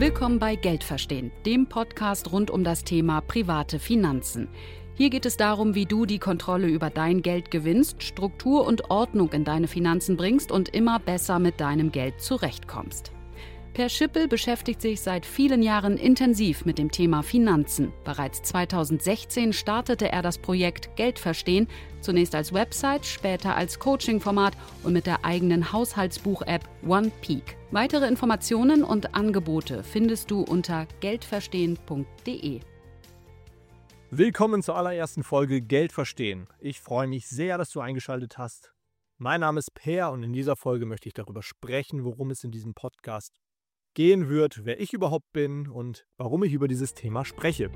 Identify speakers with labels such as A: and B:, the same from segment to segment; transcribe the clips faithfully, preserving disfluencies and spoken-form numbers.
A: Willkommen bei Geld verstehen, dem Podcast rund um das Thema private Finanzen. Hier geht es darum, wie du die Kontrolle über dein Geld gewinnst, Struktur und Ordnung in deine Finanzen bringst und immer besser mit deinem Geld zurechtkommst. Per Schippel beschäftigt sich seit vielen Jahren intensiv mit dem Thema Finanzen. Bereits zweitausendsechzehn startete er das Projekt Geld verstehen, zunächst als Website, später als Coaching-Format und mit der eigenen Haushaltsbuch-App OnePeak. Weitere Informationen und Angebote findest du unter geldverstehen punkt de.
B: Willkommen zur allerersten Folge Geld verstehen. Ich freue mich sehr, dass du eingeschaltet hast. Mein Name ist Per und in dieser Folge möchte ich darüber sprechen, worum es in diesem Podcast gehen wird, wer ich überhaupt bin und warum ich über dieses Thema spreche.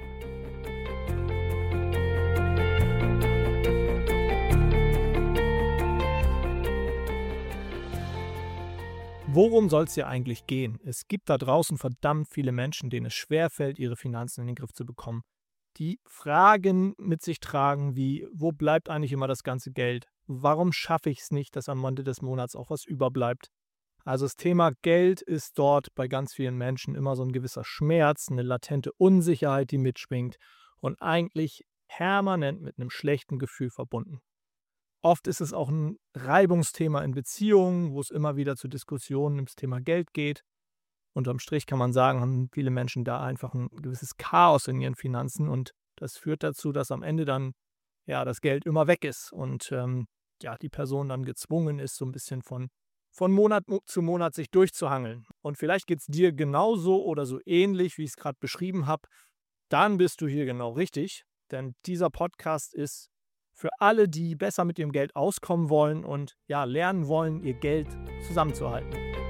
B: Worum soll es hier eigentlich gehen? Es gibt da draußen verdammt viele Menschen, denen es schwerfällt, ihre Finanzen in den Griff zu bekommen, die Fragen mit sich tragen wie, wo bleibt eigentlich immer das ganze Geld? Warum schaffe ich es nicht, dass am Ende des Monats auch was überbleibt? Also das Thema Geld ist dort bei ganz vielen Menschen immer so ein gewisser Schmerz, eine latente Unsicherheit, die mitschwingt und eigentlich permanent mit einem schlechten Gefühl verbunden. Oft ist es auch ein Reibungsthema in Beziehungen, wo es immer wieder zu Diskussionen ums Thema Geld geht. Unterm Strich kann man sagen, haben viele Menschen da einfach ein gewisses Chaos in ihren Finanzen und das führt dazu, dass am Ende dann ja das Geld immer weg ist und ähm, ja die Person dann gezwungen ist, so ein bisschen von von Monat zu Monat sich durchzuhangeln. Und vielleicht geht es dir genauso oder so ähnlich, wie ich es gerade beschrieben habe. Dann bist du hier genau richtig, denn dieser Podcast ist für alle, die besser mit ihrem Geld auskommen wollen und ja lernen wollen, ihr Geld zusammenzuhalten.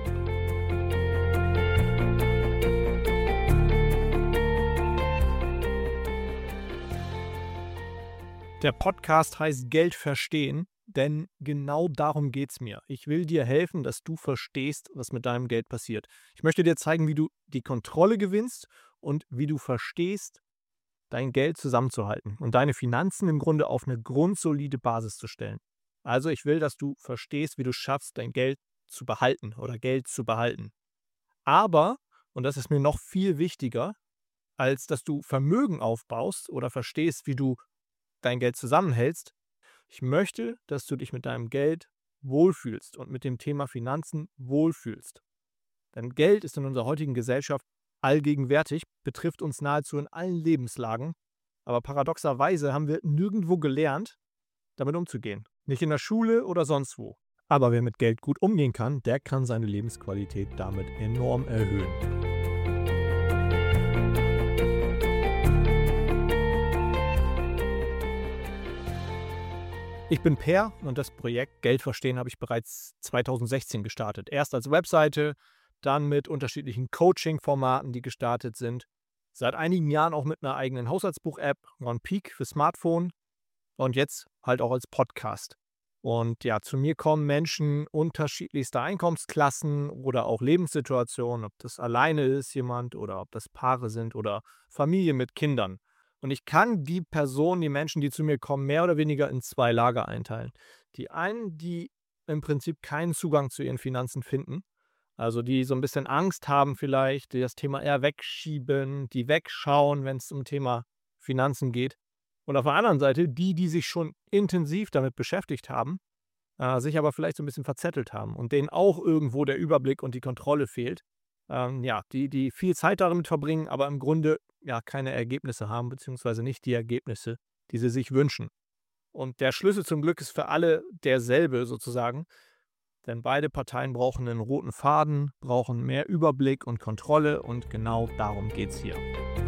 B: Der Podcast heißt Geld verstehen, denn genau darum geht es mir. Ich will dir helfen, dass du verstehst, was mit deinem Geld passiert. Ich möchte dir zeigen, wie du die Kontrolle gewinnst und wie du verstehst, dein Geld zusammenzuhalten und deine Finanzen im Grunde auf eine grundsolide Basis zu stellen. Also ich will, dass du verstehst, wie du schaffst, dein Geld zu behalten oder Geld zu behalten. Aber, und das ist mir noch viel wichtiger, als dass du Vermögen aufbaust oder verstehst, wie du dein Geld zusammenhältst, ich möchte, dass du dich mit deinem Geld wohlfühlst und mit dem Thema Finanzen wohlfühlst. Denn Geld ist in unserer heutigen Gesellschaft allgegenwärtig, betrifft uns nahezu in allen Lebenslagen, aber paradoxerweise haben wir nirgendwo gelernt, damit umzugehen. Nicht in der Schule oder sonst wo. Aber wer mit Geld gut umgehen kann, der kann seine Lebensqualität damit enorm erhöhen. Ich bin Per und das Projekt Geld verstehen habe ich bereits zweitausendsechzehn gestartet. Erst als Webseite, dann mit unterschiedlichen Coaching-Formaten, die gestartet sind. Seit einigen Jahren auch mit einer eigenen Haushaltsbuch-App, OnePeak für Smartphone und jetzt halt auch als Podcast. Und ja, zu mir kommen Menschen unterschiedlichster Einkommensklassen oder auch Lebenssituationen, ob das alleine ist jemand oder ob das Paare sind oder Familie mit Kindern. Und ich kann die Personen, die Menschen, die zu mir kommen, mehr oder weniger in zwei Lager einteilen. Die einen, die im Prinzip keinen Zugang zu ihren Finanzen finden, also die so ein bisschen Angst haben vielleicht, die das Thema eher wegschieben, die wegschauen, wenn es um Thema Finanzen geht. Und auf der anderen Seite die, die sich schon intensiv damit beschäftigt haben, äh, sich aber vielleicht so ein bisschen verzettelt haben und denen auch irgendwo der Überblick und die Kontrolle fehlt. Ähm, ja, die, die viel Zeit damit verbringen, aber im Grunde ja keine Ergebnisse haben, beziehungsweise nicht die Ergebnisse, die sie sich wünschen. Und der Schlüssel zum Glück ist für alle derselbe sozusagen, denn beide Parteien brauchen einen roten Faden, brauchen mehr Überblick und Kontrolle und genau darum geht es hier.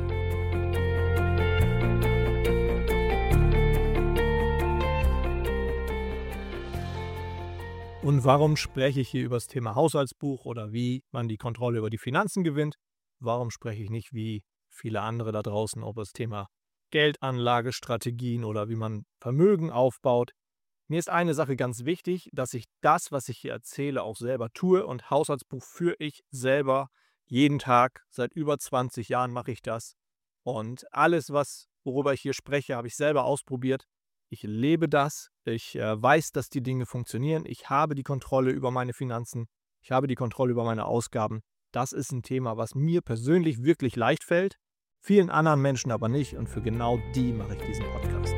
B: Und warum spreche ich hier über das Thema Haushaltsbuch oder wie man die Kontrolle über die Finanzen gewinnt? Warum spreche ich nicht wie viele andere da draußen über das Thema Geldanlagestrategien oder wie man Vermögen aufbaut? Mir ist eine Sache ganz wichtig, dass ich das, was ich hier erzähle, auch selber tue und Haushaltsbuch führe ich selber jeden Tag. Seit über zwanzig Jahren mache ich das und alles, was, worüber ich hier spreche, habe ich selber ausprobiert. Ich lebe das, ich äh, weiß, dass die Dinge funktionieren, ich habe die Kontrolle über meine Finanzen, ich habe die Kontrolle über meine Ausgaben Das ist ein Thema, was mir persönlich wirklich leicht fällt, vielen anderen Menschen aber nicht, und für genau die mache ich diesen Podcast.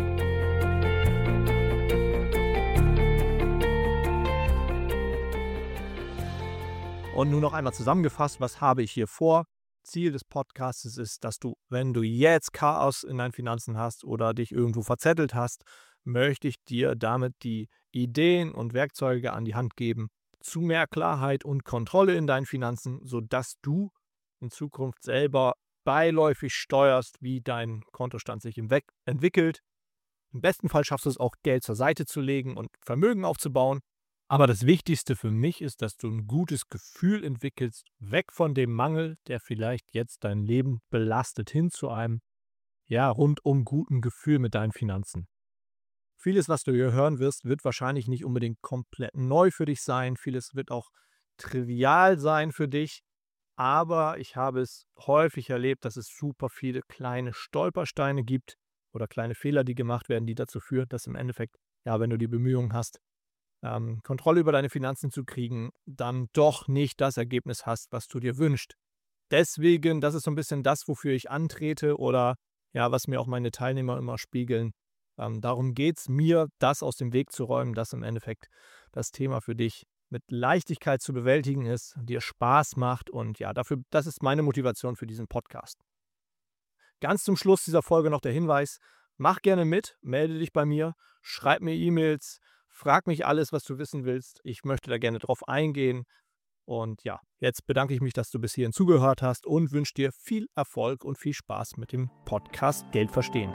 B: Und nun noch einmal zusammengefasst, was habe ich hier vor? Ziel des Podcasts ist, dass du, wenn du jetzt Chaos in deinen Finanzen hast oder dich irgendwo verzettelt hast, möchte ich dir damit die Ideen und Werkzeuge an die Hand geben zu mehr Klarheit und Kontrolle in deinen Finanzen, sodass du in Zukunft selber beiläufig steuerst, wie dein Kontostand sich entwickelt. Im besten Fall schaffst du es auch, Geld zur Seite zu legen und Vermögen aufzubauen. Aber das Wichtigste für mich ist, dass du ein gutes Gefühl entwickelst, weg von dem Mangel, der vielleicht jetzt dein Leben belastet, hin zu einem, ja, rundum guten Gefühl mit deinen Finanzen. Vieles, was du hier hören wirst, wird wahrscheinlich nicht unbedingt komplett neu für dich sein. Vieles wird auch trivial sein für dich. Aber ich habe es häufig erlebt, dass es super viele kleine Stolpersteine gibt oder kleine Fehler, die gemacht werden, die dazu führen, dass im Endeffekt, ja, wenn du die Bemühungen hast, ähm, Kontrolle über deine Finanzen zu kriegen, dann doch nicht das Ergebnis hast, was du dir wünschst. Deswegen, das ist so ein bisschen das, wofür ich antrete oder ja, was mir auch meine Teilnehmer immer spiegeln. Ähm, darum geht es mir, das aus dem Weg zu räumen, dass im Endeffekt das Thema für dich mit Leichtigkeit zu bewältigen ist, dir Spaß macht und ja, dafür, das ist meine Motivation für diesen Podcast. Ganz zum Schluss dieser Folge noch der Hinweis, mach gerne mit, melde dich bei mir, schreib mir E-Mails, frag mich alles, was du wissen willst. Ich möchte da gerne drauf eingehen. Und ja, jetzt bedanke ich mich, dass du bis hierhin zugehört hast und wünsche dir viel Erfolg und viel Spaß mit dem Podcast Geld verstehen.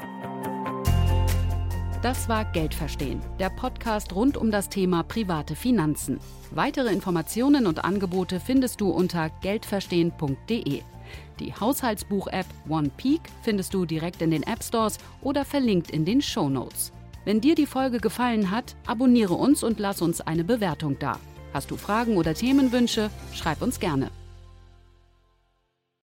A: Das war Geld verstehen, der Podcast rund um das Thema private Finanzen. Weitere Informationen und Angebote findest du unter geldverstehen punkt de. Die Haushaltsbuch-App OnePeak findest du direkt in den App Stores oder verlinkt in den Shownotes. Wenn dir die Folge gefallen hat, abonniere uns und lass uns eine Bewertung da. Hast du Fragen oder Themenwünsche? Schreib uns gerne.